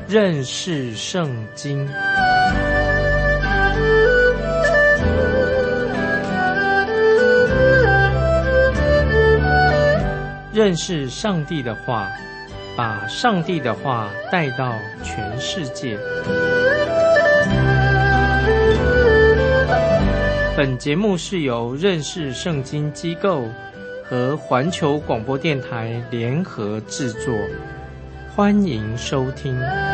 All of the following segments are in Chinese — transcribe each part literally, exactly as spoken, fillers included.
认识圣经。认识上帝的话，把上帝的话带到全世界。本节目是由认识圣经机构和环球广播电台联合制作，欢迎收听。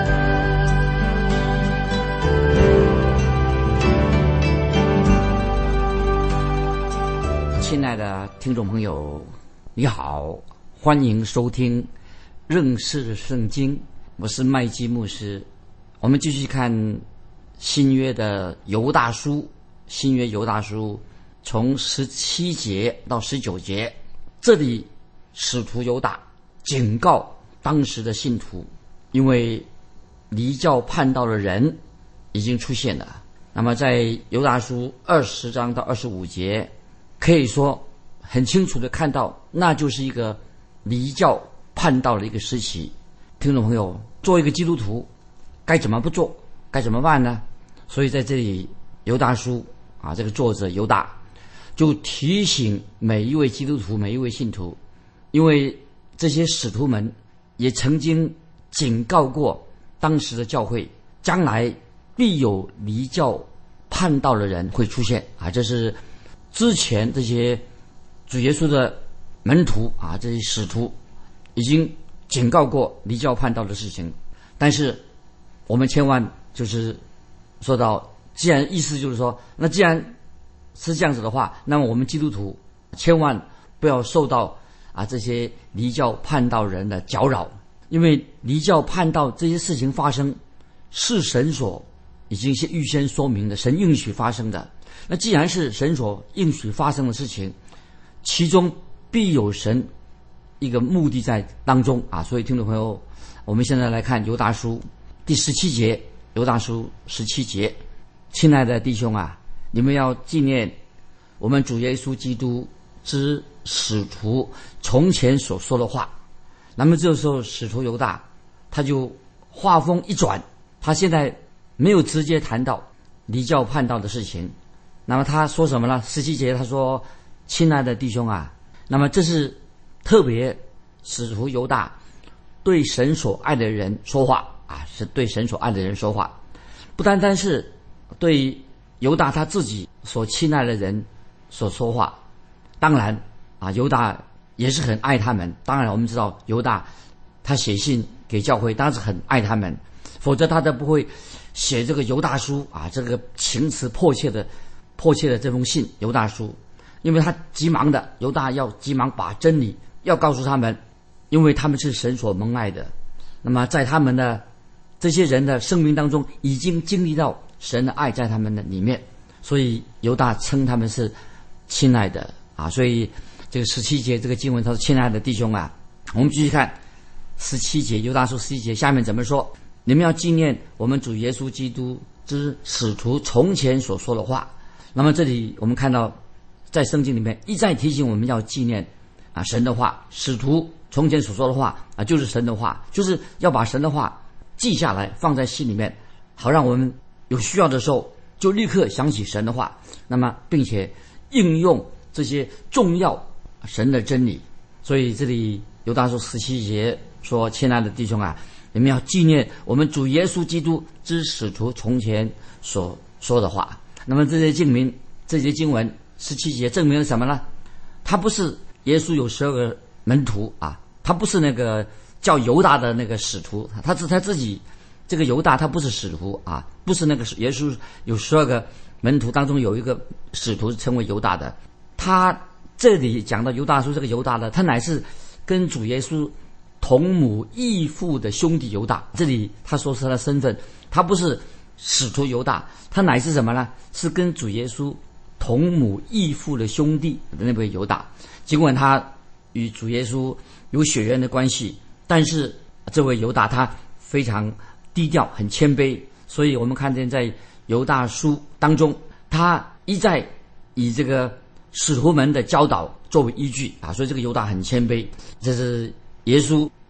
亲爱的听众朋友，你好，欢迎收听认识圣经，我是麦基牧师。我们继续看新约的犹大书，新约犹大书从十七节到十九节，这里使徒犹大警告当时的信徒，因为离教叛道的人已经出现了。那么在犹大书二十章到二十五节，可以说很清楚的看到，那就是一个离教叛道的一个时期。听众朋友，做一个基督徒该怎么不做，该怎么办呢？所以在这里犹大书啊，这个作者犹大就提醒每一位基督徒，每一位信徒，因为这些使徒们也曾经警告过当时的教会，将来必有离教叛道的人会出现啊！这是之前这些主耶稣的门徒啊，这些使徒已经警告过离教叛道的事情。但是我们千万就是说到，既然意思就是说，那既然是这样子的话，那么我们基督徒千万不要受到啊这些离教叛道人的搅扰，因为离教叛道这些事情发生是神所已经是预先说明的，神应许发生的。那既然是神所应许发生的事情，其中必有神一个目的在当中啊！所以听众朋友，我们现在来看犹大书第十七节，犹大书十七节，亲爱的弟兄啊，你们要纪念我们主耶稣基督之使徒从前所说的话。那么这时候使徒犹大他就话锋一转，他现在没有直接谈到离教叛道的事情。那么他说什么呢？十七节他说，亲爱的弟兄啊，那么这是特别使徒犹大对神所爱的人说话啊，是对神所爱的人说话，不单单是对犹大他自己所亲爱的人所说话。当然啊，犹大也是很爱他们。当然我们知道犹大他写信给教会，当然是很爱他们，否则他都不会写这个犹大书啊，这个情词迫切的迫切的这封信犹大书。因为他急忙的，犹大要急忙把真理要告诉他们，因为他们是神所蒙爱的。那么在他们的这些人的生命当中，已经经历到神的爱在他们的里面，所以犹大称他们是亲爱的啊。所以这个十七节这个经文他说，亲爱的弟兄啊，我们继续看十七节，犹大书十七节下面怎么说？你们要纪念我们主耶稣基督之使徒从前所说的话。那么这里我们看到在圣经里面一再提醒我们要纪念啊神的话，使徒从前所说的话啊，就是神的话，就是要把神的话记下来放在心里面，好让我们有需要的时候就立刻想起神的话，那么并且应用这些重要神的真理。所以这里犹大书十七节说，亲爱的弟兄啊，你们要纪念我们主耶稣基督之使徒从前所说的话。那么这些经文这些经文十七节证明了什么呢？他不是耶稣有十二个门徒啊，他不是那个叫犹大的那个使徒，他是他自己这个犹大他不是使徒啊，不是那个耶稣有十二个门徒当中有一个使徒称为犹大的。他这里讲到犹大书这个犹大的，他乃是跟主耶稣同母异父的兄弟犹大。这里他说是他的身份，他不是使徒犹大，他乃是什么呢？是跟主耶稣同母异父的兄弟的那位犹大。尽管他与主耶稣有血缘的关系，但是这位犹大他非常低调，很谦卑。所以我们看见在犹大书当中，他一再以这个使徒们的教导作为依据啊，所以这个犹大很谦卑。这是耶稣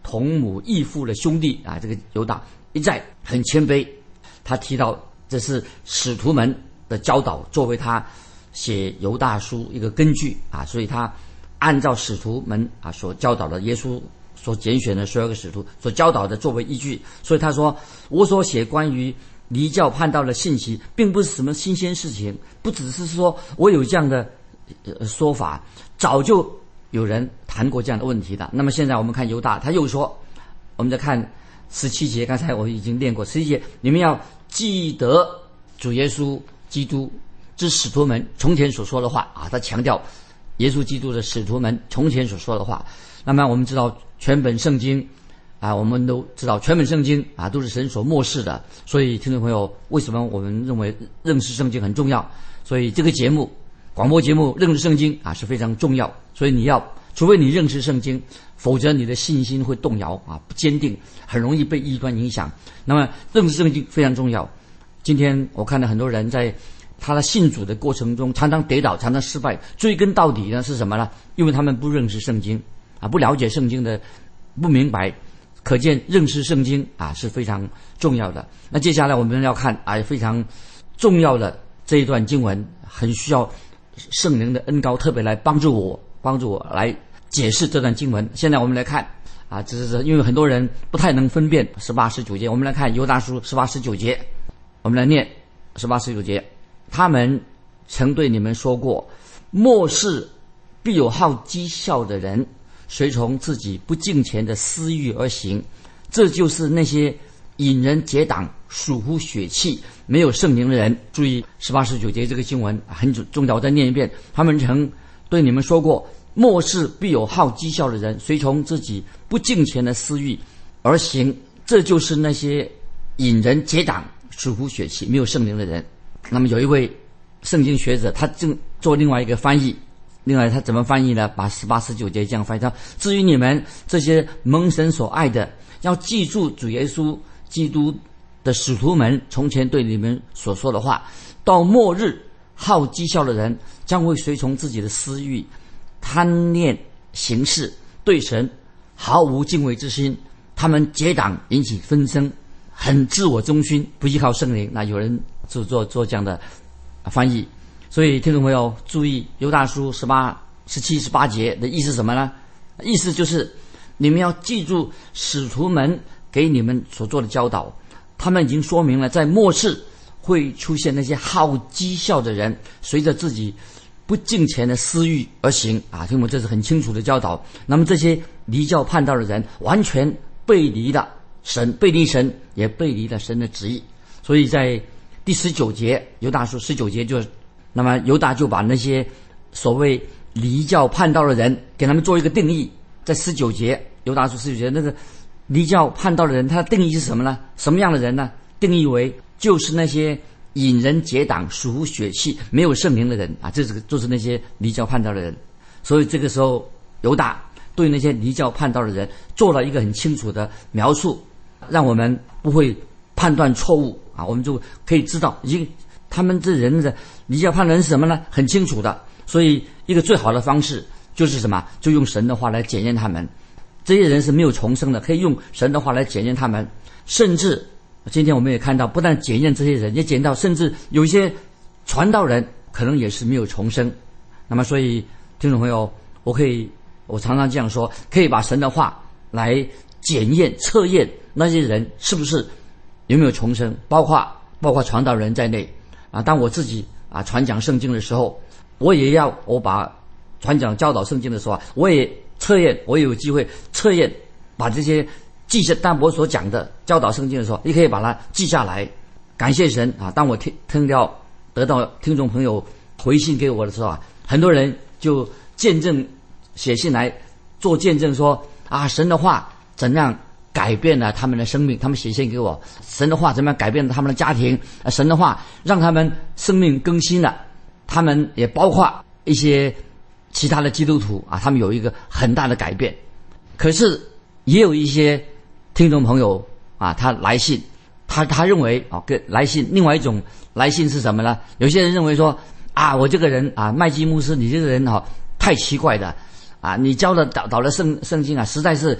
同母异父的兄弟啊，这个犹大一再很谦卑，他提到这是使徒们的教导作为他写犹大书一个根据啊，所以他按照使徒们啊所教导的，耶稣所拣选的十二个使徒所教导的作为依据，所以他说我所写关于离教叛道的信息并不是什么新鲜事情，不只是说我有这样的、呃、说法，早就有人谈过这样的问题的。那么现在我们看犹大，他又说，我们再看十七节，刚才我已经念过十七节，你们要记得主耶稣基督之使徒们从前所说的话啊，他强调耶稣基督的使徒们从前所说的话。那么我们知道全本圣经啊，我们都知道全本圣经啊都是神所默示的，所以听众朋友，为什么我们认为认识圣经很重要？所以这个节目广播节目认识圣经啊是非常重要，所以你要除非你认识圣经，否则你的信心会动摇啊，不坚定，很容易被异端影响。那么认识圣经非常重要。今天我看到很多人在他的信主的过程中常常跌倒，常常失败，追根到底呢是什么呢？因为他们不认识圣经啊，不了解圣经的，不明白。可见认识圣经啊是非常重要的。那接下来我们要看啊非常重要的这一段经文，很需要圣灵的恩膏特别来帮助我，帮助我来解释这段经文。现在我们来看啊，这是因为很多人不太能分辨十八、十九节，我们来看犹大书十八、十九节，我们来念十八、十九节。他们曾对你们说过，末世必有好讥笑的人，随从自己不敬虔的私欲而行，这就是那些引人结党、属乎血气、没有圣灵的人。注意十八、十九节这个经文很重要，我再念一遍。他们曾对你们说过，末世必有好讥笑的人，随从自己不敬虔的私欲而行，这就是那些引人结党、属乎血气、没有圣灵的人。那么有一位圣经学者，他正做另外一个翻译，另外他怎么翻译呢？把十八、十九节这样翻译，他至于你们这些蒙神所爱的，要记住主耶稣基督的使徒们从前对你们所说的话，到末日好讥笑的人将会随从自己的私欲，贪念行事，对神毫无敬畏之心，他们结党引起纷争，很自我中心，不依靠圣灵。那有人就做做这样的翻译。所以听众朋友注意，犹大书十八、十七、十八节的意思是什么呢？意思就是你们要记住使徒们给你们所做的教导，他们已经说明了在末世会出现那些好讥笑的人，随着自己不敬虔的私欲而行啊！听我这是很清楚的教导。那么这些离教叛道的人，完全背离了神，背离神，也背离了神的旨意。所以在第十九节，犹大书十九节就，那么犹大就把那些所谓离教叛道的人，给他们做一个定义。在十九节，犹大书十九节那个离教叛道的人，他的定义是什么呢？什么样的人呢？定义为就是那些引人结党、属乎血气、没有圣灵的人啊，这是就是那些离教叛道的人。所以这个时候，犹大对那些离教叛道的人做了一个很清楚的描述，让我们不会判断错误啊，我们就可以知道，已经他们这人的离教叛道人是什么呢？很清楚的。所以一个最好的方式就是什么？就用神的话来检验他们。这些人是没有重生的，可以用神的话来检验他们。甚至今天我们也看到，不但检验这些人，也检验到甚至有一些传道人可能也是没有重生。那么所以听众朋友，我可以我常常这样说，可以把神的话来检验测验那些人是不是有没有重生，包括包括传道人在内啊。当我自己啊传讲圣经的时候，我也要我把传讲教导圣经的时候，我也测验，我也有机会测验，把这些记下，当我所讲的教导圣经的时候，你可以把它记下来。感谢神啊！当我听听到得到听众朋友回信给我的时候啊，很多人就见证写信来做见证说啊，神的话怎样改变了他们的生命，他们写信给我，神的话怎么样改变了他们的家庭，啊、神的话让他们生命更新了。他们也包括一些其他的基督徒啊，他们有一个很大的改变。可是也有一些听众朋友啊，他来信，他他认为啊，跟来信另外一种来信是什么呢？有些人认为说啊，我这个人啊，麦基牧师，你这个人啊，太奇怪的啊，你教的导导的圣圣经啊，实在是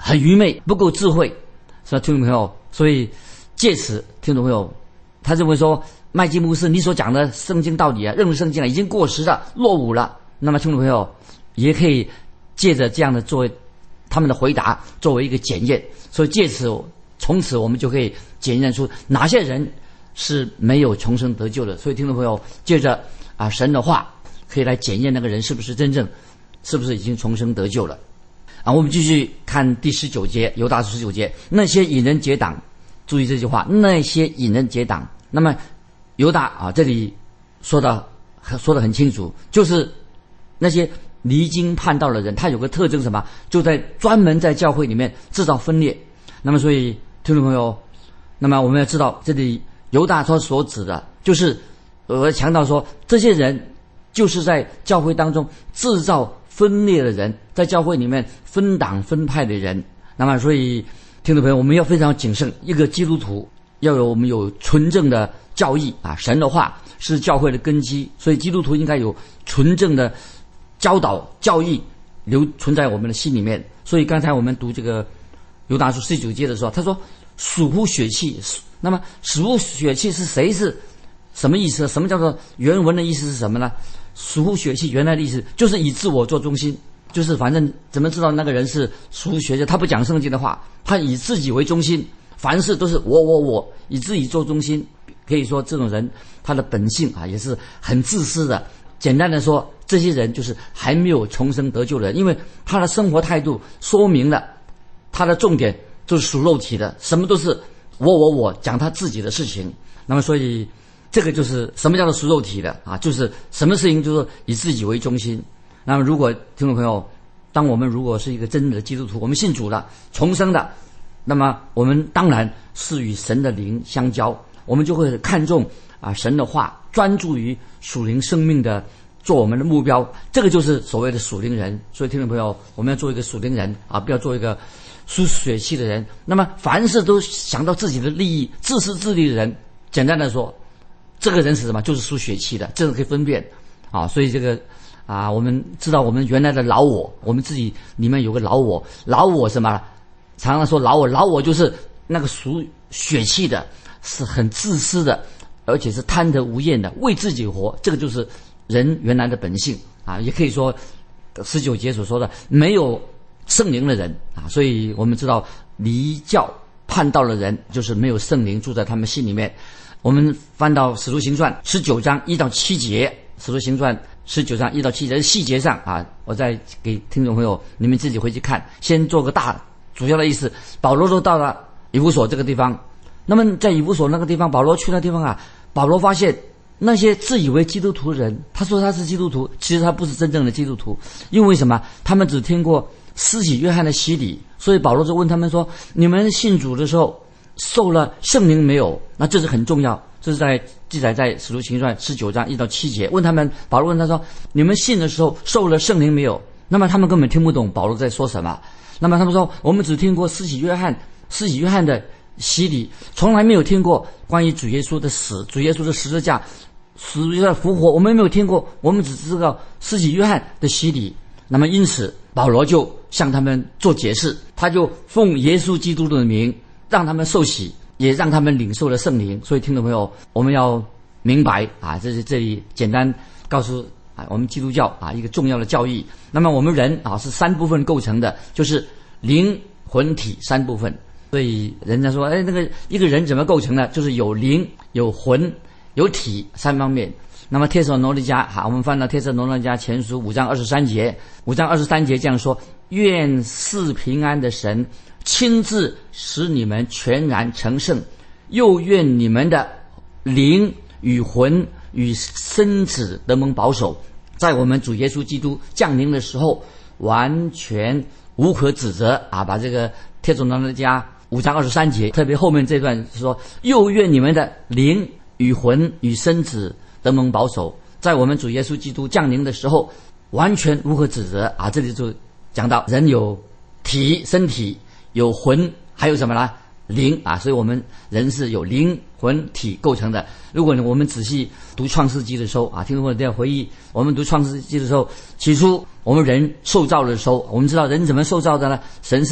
很愚昧，不够智慧，是吧，听众朋友？所以借此，听众朋友，他认为说，麦基牧师你所讲的圣经道理啊，认为圣经啊已经过时了，落伍了。那么听众朋友也可以借着这样的作为他们的回答作为一个检验，所以借此从此我们就可以检验出哪些人是没有重生得救的。所以听众朋友借着啊神的话可以来检验那个人是不是真正是不是已经重生得救了啊。我们继续看第十九节，犹大书十九节，那些引人结党，注意这句话，那些引人结党。那么犹大啊这里说的说得很清楚，就是那些离经叛道的人，他有个特征什么？就在专门在教会里面制造分裂。那么所以听众朋友，那么我们要知道这里犹大他所指的就是我强调说，这些人就是在教会当中制造分裂的人，在教会里面分党分派的人。那么所以听众朋友，我们要非常谨慎，一个基督徒要有我们有纯正的教义啊，神的话是教会的根基，所以基督徒应该有纯正的教导教义留存在我们的心里面。所以刚才我们读这个犹大书十九节的时候，他说属乎血气。那么属乎血气是谁？是什么意思？什么叫做原文的意思是什么呢？属乎血气原来的意思就是以自我做中心，就是反正怎么知道那个人是属乎血气？他不讲圣经的话，他以自己为中心，凡事都是我我我，以自己做中心。可以说这种人他的本性啊也是很自私的。简单的说，这些人就是还没有重生得救的人，因为他的生活态度说明了他的重点就是属肉体的，什么都是我我我，讲他自己的事情。那么所以这个就是什么叫做属肉体的啊？就是什么事情就是以自己为中心。那么如果听众朋友，当我们如果是一个真正的基督徒，我们信主了，重生的，那么我们当然是与神的灵相交，我们就会看重啊神的话，专注于属灵生命的做我们的目标，这个就是所谓的属灵人。所以听众朋友，我们要做一个属灵人啊，不要做一个属血气的人。那么凡事都想到自己的利益、自私自利的人，简单的说，这个人是什么？就是属血气的，这个可以分辨啊。所以这个啊，我们知道我们原来的老我，我们自己里面有个老我，老我什么？常常说老我，老我就是那个属血气的，是很自私的，而且是贪得无厌的，为自己活，这个就是人原来的本性啊。也可以说十九节所说的没有圣灵的人啊，所以我们知道离教叛道的人就是没有圣灵住在他们心里面。我们翻到使徒行传十九章一到七节，使徒行传十九章一到七节细节上啊，我再给听众朋友你们自己回去看，先做个大主要的意思。保罗都到了以弗所这个地方，那么在以弗所那个地方，保罗去那地方啊，保罗发现那些自以为基督徒的人，他说他是基督徒，其实他不是真正的基督徒。因为什么？他们只听过施洗约翰的洗礼，所以保罗就问他们说，你们信主的时候受了圣灵没有？那这是很重要，这是在记载在使徒行传十九章一到七节。问他们，保罗问他说，你们信的时候受了圣灵没有？那么他们根本听不懂保罗在说什么。那么他们说，我们只听过施洗约翰施洗约翰的洗礼，从来没有听过关于主耶稣的死，主耶稣的十字架，主耶稣的复活，我们没有听过，我们只知道施洗约翰的洗礼。那么因此保罗就向他们做解释，他就奉耶稣基督的名让他们受洗，也让他们领受了圣灵。所以听众朋友，我们要明白啊，这是这里简单告诉啊我们基督教啊一个重要的教义。那么我们人啊是三部分构成的，就是灵魂体三部分。所以人家说，哎，那个一个人怎么构成呢？就是有灵、有魂、有体三方面。那么帖撒罗尼迦，好，我们翻到帖撒罗尼迦前书五章二十三节，五章二十三节这样说：愿赐平安的神亲自使你们全然成圣，又愿你们的灵与魂与身子得蒙保守，在我们主耶稣基督降临的时候完全无可指责啊！把这个帖撒罗尼迦五章二十三节，特别后面这段说，又愿你们的灵与魂与身子得蒙保守，在我们主耶稣基督降临的时候完全无可指责啊！这里就讲到人有体身体，有魂，还有什么呢？灵啊！所以我们人是有灵魂体构成的。如果我们仔细读创世纪的时候啊，听众朋友都要回忆，我们读创世纪的时候，起初我们人受造的时候，我们知道人怎么受造的呢？神是用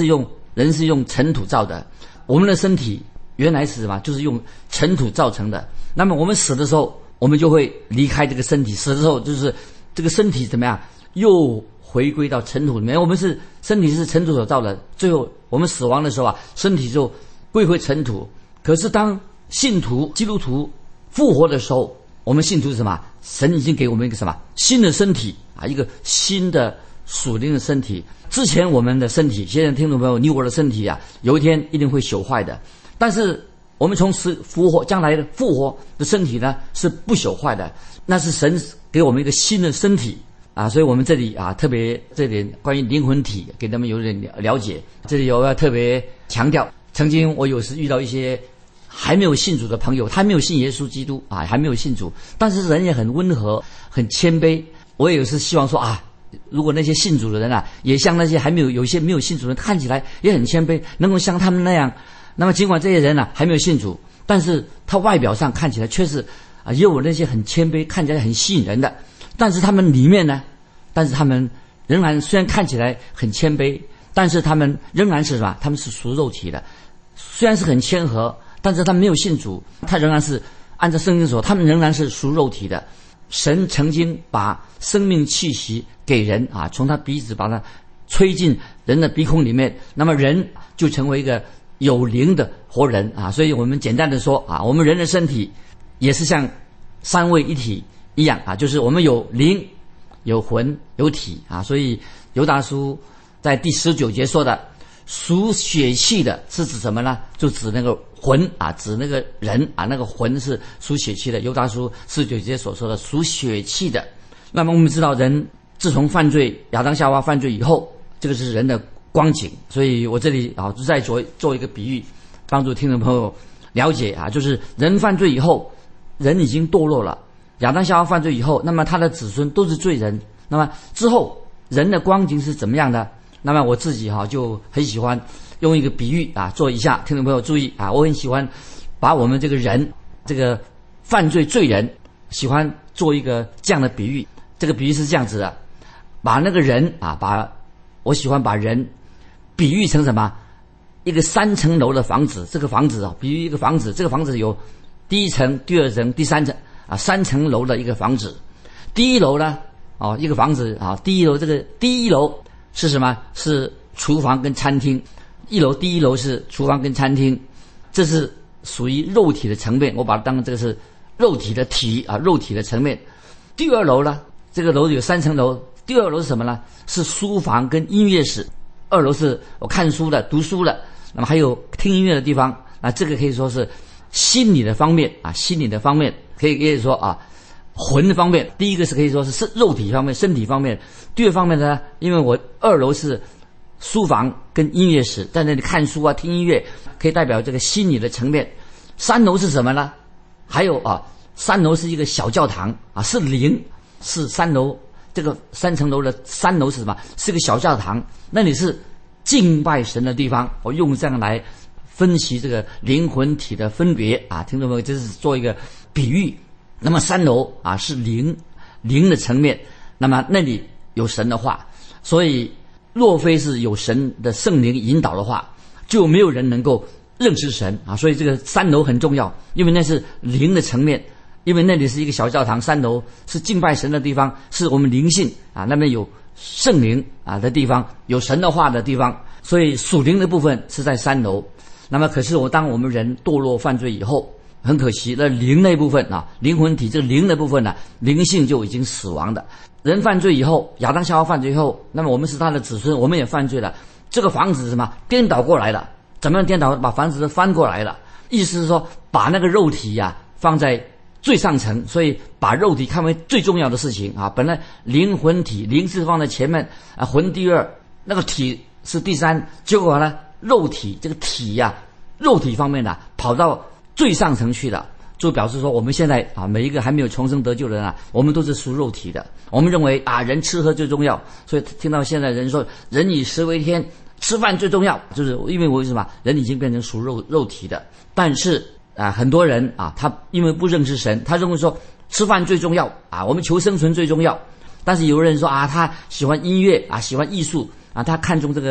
人是用尘土造的，我们的身体原来是什么？就是用尘土造成的。那么我们死的时候，我们就会离开这个身体，死的时候就是这个身体怎么样？又回归到尘土里面。我们是身体是尘土所造的，最后我们死亡的时候啊，身体就归回尘土。可是当信徒基督徒复活的时候，我们信徒是什么？神已经给我们一个什么新的身体啊，一个新的属灵的身体。之前我们的身体，现在听众朋友，你我的身体啊，有一天一定会朽坏的。但是我们从死复活，将来的复活的身体呢，是不朽坏的。那是神给我们一个新的身体啊，所以我们这里啊，特别这点关于灵魂体，给他们有点了解。这里我要特别强调，曾经我有时遇到一些还没有信主的朋友，他没有信耶稣基督啊，还没有信主，但是人也很温和，很谦卑。我也有时希望说啊，如果那些信主的人啊，也像那些还没有有一些没有信主的人，看起来也很谦卑，能够像他们那样。那么尽管这些人呢、啊、还没有信主，但是他外表上看起来却是啊，也有那些很谦卑，看起来很吸引人的。但是他们里面呢，但是他们仍然虽然看起来很谦卑，但是他们仍然是什么？他们是属肉体的。虽然是很谦和，但是他没有信主，他仍然是按照圣经说，他们仍然是属肉体的。神曾经把生命气息给人啊，从他鼻子把它吹进人的鼻孔里面，那么人就成为一个有灵的活人啊。所以我们简单的说啊，我们人的身体也是像三位一体一样啊，就是我们有灵、有魂、有体啊。所以犹大书在第十九节说的，属血气的是指什么呢？就指那个魂啊，指那个人啊，那个魂是属血气的。犹大书十九节所说的属血气的。那么我们知道，人自从犯罪，亚当夏娃犯罪以后，这个是人的光景。所以我这里啊，就再做做一个比喻，帮助听众朋友了解啊，就是人犯罪以后，人已经堕落了。亚当夏娃犯罪以后，那么他的子孙都是罪人。那么之后人的光景是怎么样的？那么我自己哈、啊、就很喜欢用一个比喻啊做一下，听众朋友注意啊，我很喜欢把我们这个人这个犯罪罪人喜欢做一个这样的比喻。这个比喻是这样子的，把那个人啊，把我喜欢把人比喻成什么？一个三层楼的房子，这个房子啊，比喻一个房子，这个房子有第一层、第二层、第三层啊，三层楼的一个房子。第一楼呢，哦，一个房子啊，第一楼这个第一楼是什么？是厨房跟餐厅。一楼第一楼是厨房跟餐厅，这是属于肉体的层面，我把它当成这个是肉体的体啊，肉体的层面。第二楼呢，这个楼有三层楼，第二楼是什么呢？是书房跟音乐室。二楼是我看书的、读书的，那么还有听音乐的地方啊，这个可以说是心理的方面啊，心理的方面可以可以说啊，魂的方面。第一个是可以说是肉体方面、身体方面。第二方面呢，因为我二楼是书房跟音乐室，在那里看书啊、听音乐，可以代表这个心理的层面。三楼是什么呢？还有啊，三楼是一个小教堂啊，是灵，是三楼这个三层楼的三楼是什么？是个小教堂，那里是敬拜神的地方。我用这样来分析这个灵魂体的分别啊，听众朋友，这是做一个比喻。那么三楼啊是灵灵的层面，那么那里有神的话，所以若非是有神的圣灵引导的话，就没有人能够认识神啊。所以这个三楼很重要，因为那是灵的层面，因为那里是一个小教堂，三楼是敬拜神的地方，是我们灵性啊，那边有圣灵啊的地方，有神的话的地方，所以属灵的部分是在三楼。那么可是我当我们人堕落犯罪以后，很可惜，那灵那部分啊，灵魂体这个灵的部分呢、啊，灵性就已经死亡的。人犯罪以后，亚当夏娃犯罪以后，那么我们是他的子孙，我们也犯罪了。这个房子是什么？颠倒过来了。怎么样颠倒？把房子翻过来了。意思是说，把那个肉体呀、啊、放在最上层，所以把肉体看为最重要的事情啊。本来灵魂体，灵是放在前面啊，魂第二，那个体是第三。结果呢，肉体这个体呀、啊，肉体方面呢、啊，跑到最上层去了。就表示说，我们现在啊，每一个还没有重生得救的人啊，我们都是属肉体的。我们认为啊，人吃喝最重要，所以听到现在人说人以食为天，吃饭最重要，就是因为为什么人已经变成属肉肉体的。但是啊，很多人啊，他因为不认识神，他认为说吃饭最重要啊，我们求生存最重要。但是有人说啊，他喜欢音乐啊，喜欢艺术啊，他看重这个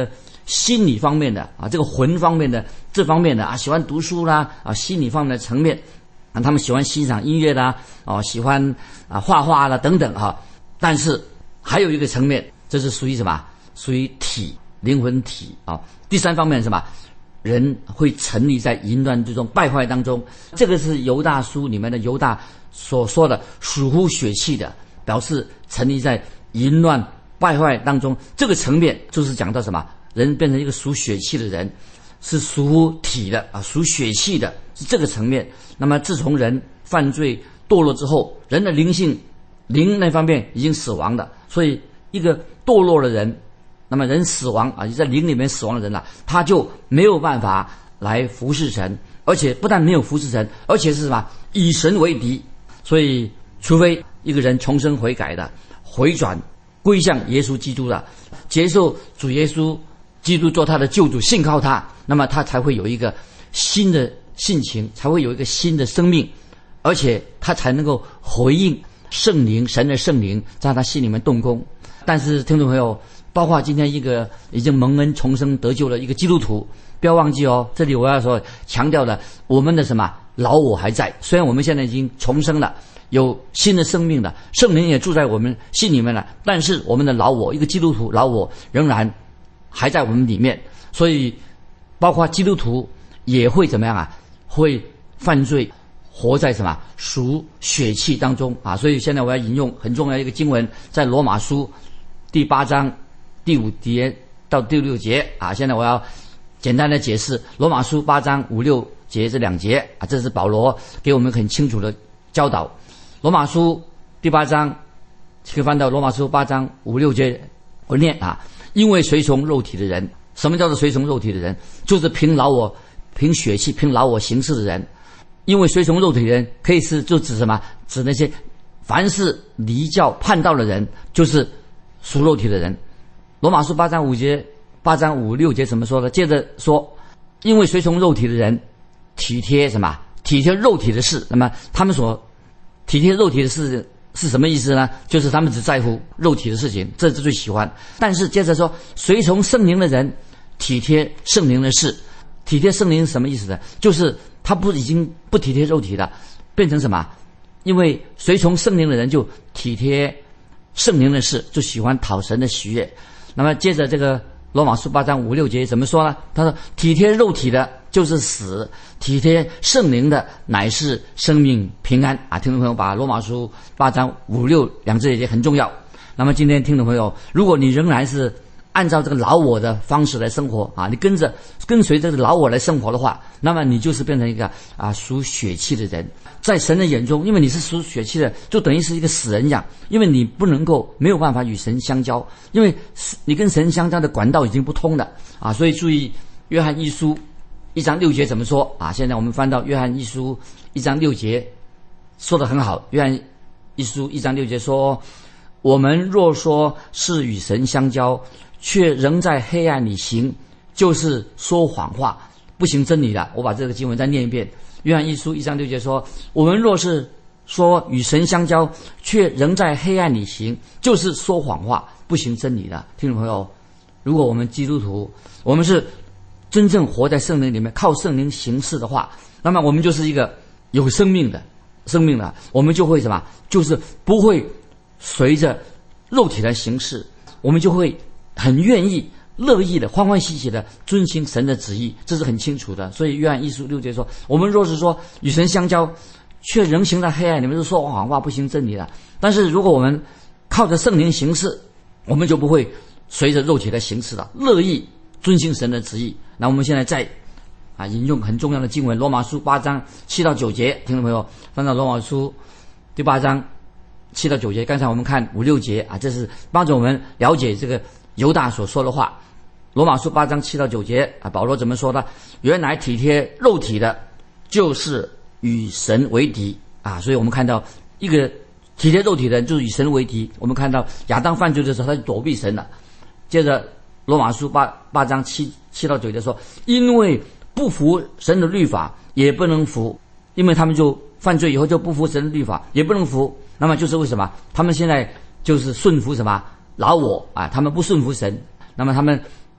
心理方面的啊，这个魂方面的这方面的啊，喜欢读书啦啊，心理方面的层面啊，他们喜欢欣赏音乐啦，哦，喜欢啊画画啦等等哈、啊。但是还有一个层面，这是属于什么？属于体灵魂体啊。第三方面是什么？人会沉溺在淫乱之中，败坏当中。这个是犹大书里面的犹大所说的属乎血气的，表示沉溺在淫乱败坏当中。这个层面就是讲到什么？人变成一个属血气的人，是属乎体的啊，属血气的，是这个层面。那么自从人犯罪堕落之后，人的灵性灵那方面已经死亡了，所以一个堕落的人，那么人死亡啊，在灵里面死亡的人了、啊，他就没有办法来服侍神，而且不但没有服侍神，而且是什么？以神为敌。所以，除非一个人重生悔改的，回转归向耶稣基督的，接受主耶稣基督做他的救主，信靠他，那么他才会有一个新的性情，才会有一个新的生命，而且他才能够回应圣灵，神的圣灵在他心里面动工。但是听众朋友，包括今天一个已经蒙恩重生得救的一个基督徒，不要忘记哦，这里我要说强调的，我们的什么老我还在，虽然我们现在已经重生了，有新的生命了，圣灵也住在我们心里面了，但是我们的老我，一个基督徒老我仍然还在我们里面。所以包括基督徒也会怎么样啊？会犯罪，活在什么属血气当中啊？所以现在我要引用很重要一个经文，在罗马书第八章第五节到第六节啊。现在我要简单的解释罗马书八章五六节这两节啊，这是保罗给我们很清楚的教导。罗马书第八章，可以翻到罗马书八章五六节，我念啊：因为随从肉体的人，什么叫做随从肉体的人？就是凭老我、凭血气、凭老我行事的人。因为随从肉体的人，可以是就指什么？指那些凡是离教叛道的人，就是属肉体的人。罗马书八章五节、八章五六节怎么说呢？接着说，因为随从肉体的人体贴什么？体贴肉体的事。那么他们所体贴肉体的事是什么意思呢？就是他们只在乎肉体的事情，这是最喜欢。但是接着说，随从圣灵的人体贴圣灵的事。体贴圣灵是什么意思呢？就是他不已经不体贴肉体了，变成什么？因为随从圣灵的人就体贴圣灵的事，就喜欢讨神的喜悦。那么接着这个罗马书八章五六节怎么说呢？他说体贴肉体的就是死，体贴圣灵的乃是生命平安啊！听众朋友，把罗马书八章五六两字也很重要。那么今天听众朋友，如果你仍然是按照这个老我的方式来生活啊，你跟着跟随这个老我来生活的话，那么你就是变成一个啊属血气的人。在神的眼中，因为你是属血气的，就等于是一个死人一样，因为你不能够没有办法与神相交，因为你跟神相交的管道已经不通了啊。所以注意约翰一书一章六节怎么说啊？现在我们翻到约翰一书一章六节，说得很好。约翰一书一章六节说：我们若说是与神相交，却仍在黑暗里行，就是说谎话，不行真理的。我把这个经文再念一遍。约翰一书一章六节说：我们若是说与神相交，却仍在黑暗里行，就是说谎话，不行真理的。听众朋友，如果我们基督徒，我们是真正活在圣灵里面，靠圣灵行事的话，那么我们就是一个有生命的生命了，我们就会什么？就是不会随着肉体来行事，我们就会很愿意乐意的欢欢喜喜的遵行神的旨意，这是很清楚的。所以约翰一书六节说：我们若是说与神相交，却仍行在黑暗里面，是说谎话，不行真理的。但是如果我们靠着圣灵行事，我们就不会随着肉体来行事了，乐意遵行神的旨意。那我们现在再啊引用很重要的经文，罗马书八章七到九节，听众朋友翻到罗马书第八章七到九节。刚才我们看五六节啊，这是帮助我们了解这个犹大所说的话。罗马书八章七到九节啊，保罗怎么说的？原来体贴肉体的，就是与神为敌啊！所以我们看到一个体贴肉体的人，就是与神为敌。我们看到亚当犯罪的时候，他就躲避神了。接着罗马书八八章七七到九节说：因为不服神的律法，也不能服，因为他们就犯罪以后就不服神的律法，也不能服。那么就是为什么？他们现在就是顺服什么老我啊？他们不顺服神，那么他们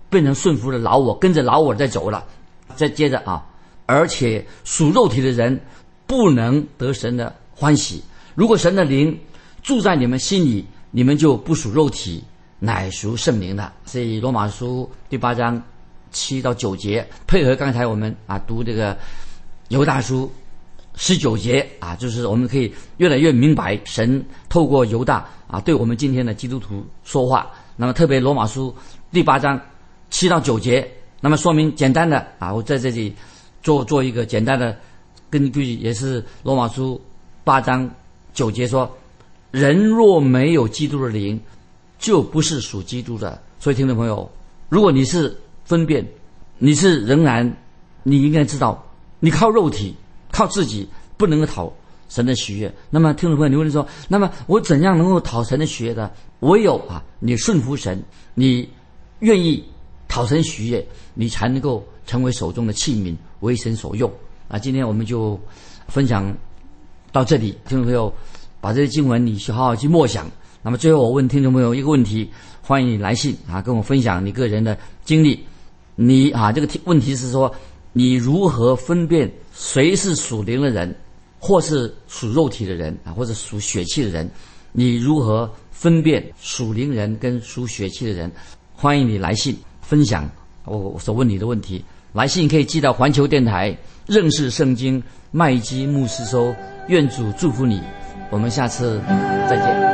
变成顺服了老我，跟着老我在走了。再接着啊，而且属肉体的人不能得神的欢喜。如果神的灵住在你们心里，你们就不属肉体，乃属圣灵的。所以罗马书第八章七到九节，配合刚才我们啊读这个犹大书十九节啊，就是我们可以越来越明白神透过犹大啊对我们今天的基督徒说话。那么特别罗马书第八章七到九节，那么说明简单的啊，我在这里做做一个简单的根据，也是罗马书八章九节说，人若没有基督的灵，就不是属基督的。所以听众朋友，如果你是分辨，你是仍然，你应该知道，你靠肉体靠自己不能够讨神的喜悦。那么听众朋友，你问说，那么我怎样能够讨神的喜悦呢？唯有啊，你顺服神，你愿意讨神喜悦，你才能够成为手中的器皿，为神所用。啊，今天我们就分享到这里，听众朋友把这些经文你去好好去默想。那么最后我问听众朋友一个问题，欢迎你来信啊，跟我分享你个人的经历。你啊，这个问题是说，你如何分辨谁是属灵的人，或是属肉体的人啊，或者属血气的人？你如何分辨属灵人跟属血气的人？欢迎你来信分享我所问你的问题。来信可以寄到环球电台认识圣经麦基牧师收。愿主祝福你，我们下次再见。